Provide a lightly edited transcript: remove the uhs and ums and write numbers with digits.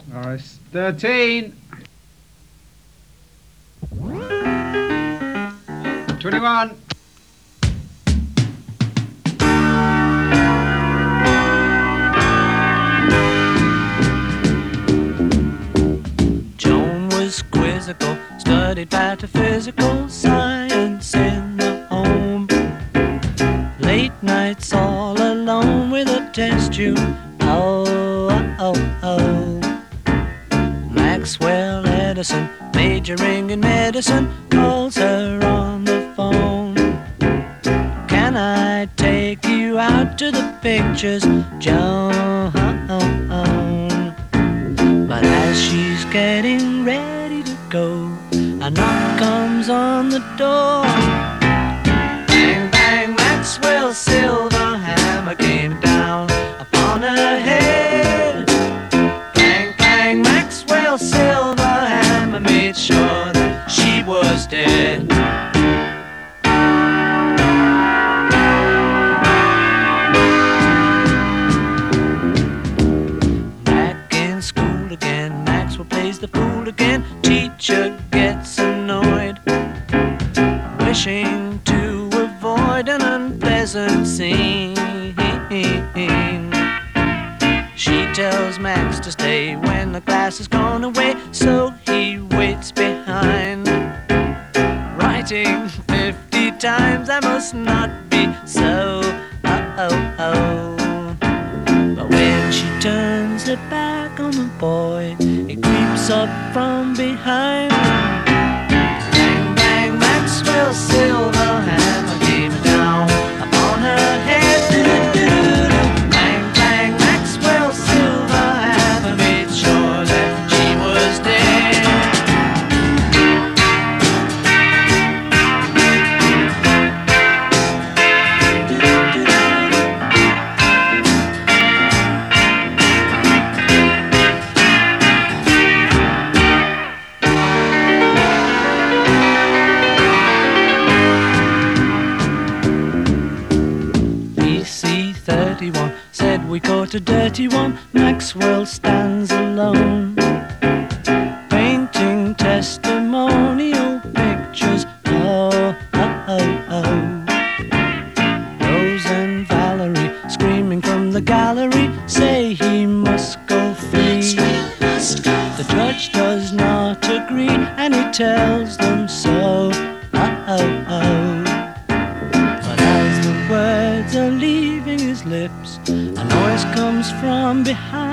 Nice. 13. 21. Joan was quizzical, studied metaphysical science in the home. Late nights all alone with a test tube. Oh, oh, oh. Maxwell Edison, majoring in medicine, calls her on the phone. Can I take you out to the pictures, Joan? But as she's getting ready to go, a knock comes on the door. Bang, bang, Maxwell's silver hammer came down upon her head. Bang, bang, Maxwell's silver hammer made sure that she was dead. Back in school again, Maxwell plays the fool again. Teacher gets annoyed, wishing to avoid an unpleasant scene. She tells Max to stay when the class has gone away, so he waits behind, writing 50 times, I must not be so. But when she turns her back on the boy, he creeps up from behind. Bang, bang, Maxwell's silver hammer came down upon her head. Bang, bang, Maxwell's silver hammer made sure that she was dead. PC 31 said we caught a dirty one. Maxwell stands alone, painting testimonial pictures. Oh, oh, oh, oh. Rose and Valerie screaming from the gallery say he must go free. The judge does not agree and he tells them so. Oh, oh, oh. But as the words are leaving his lips, a noise comes from behind.